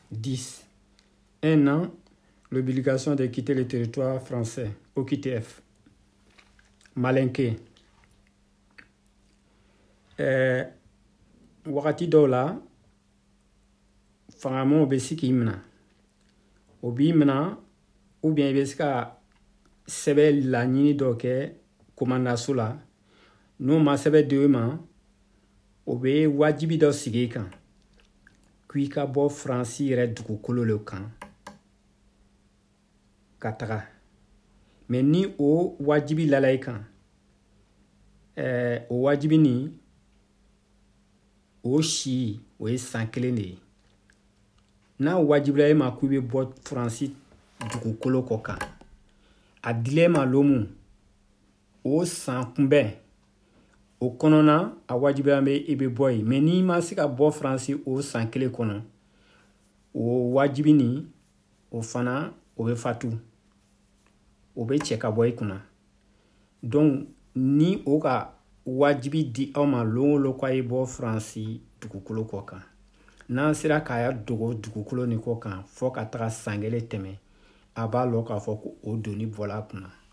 10. 1 an, l'obligation de quitter le territoire français, OQTF. Malinké. Wakati dɔw la fangamo bɛ se k'i minɛ o b'i minɛ ou bien i bɛ se ka sɛbɛn laɲini dɔ kɛ komandaso la n'o ma sɛbɛn di i ma o bɛ wajibi dɔ sigi i kan k'i ka bɔ Faransi yɛrɛ dugukolo le kan ka taga mais ni o wajibi lala i kan o wajibi ni o si o ye san 1 de ye n'a wajibila e ma k'i bɛ bɔ Faransi dugukolo kɔ kan a dil'e ma lomu o san kunbɛn o kɔnɔna a wajibila bɛ i bɛ bɔ yen mais n'i ma se ka bɔ Faransi o san 1 kɔnɔ o wajibi ni o fana o bɛ fatu o bɛ cɛ ka bɔ i kunna donc ni o ka wajibi di aw ma lon lo k'a ye bɔ Faransi dugukolo kɔ kan n'an sera k'a dogo dugukolo ni kɔ kan fɔ ka taga san 1 tɛmɛ a b'a lɔ k'a fɔ ko o doni bɔla a kunna